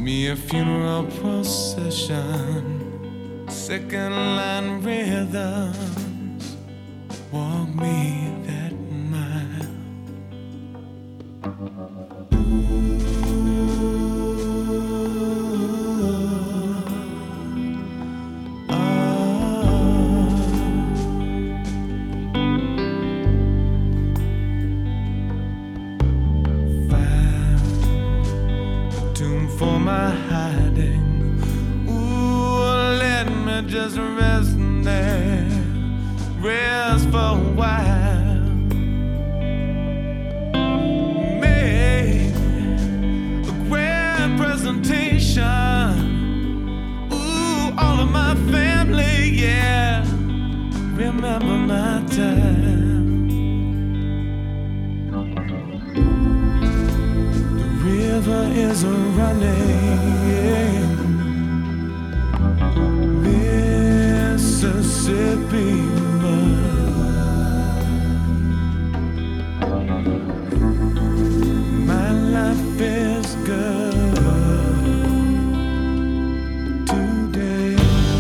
Me a funeral procession, second line rhythms, walk me that mile. For my hiding, ooh, let me just rest there, rest for a while. Make a grand presentation, ooh, all of my family, yeah, remember my time. River is a running, Mississippi mud. My life is good today.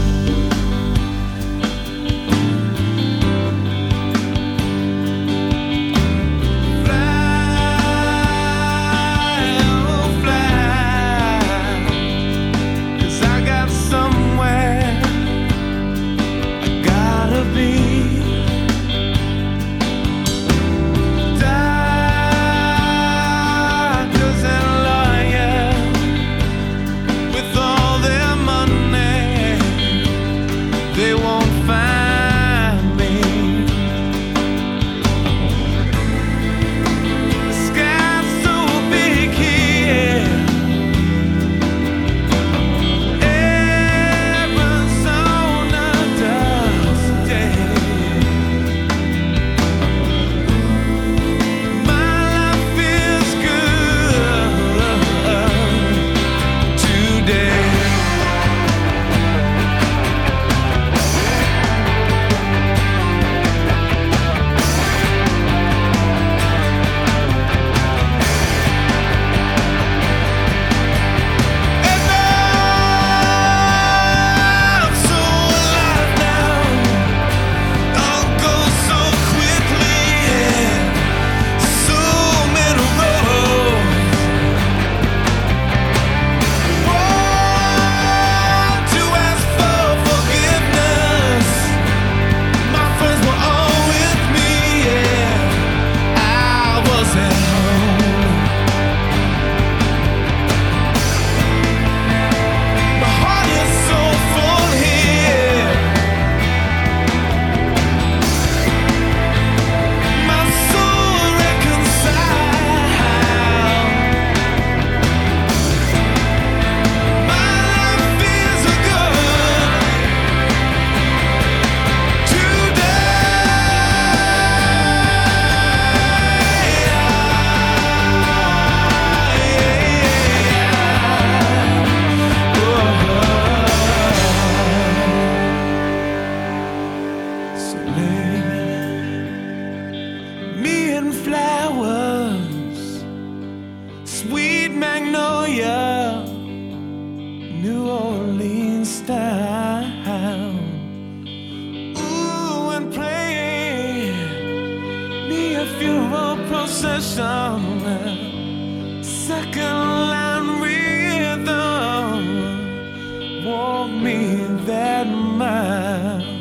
Flowers, sweet magnolia, New Orleans style. Ooh, and play me a funeral procession, second line rhythm, walk me that mile.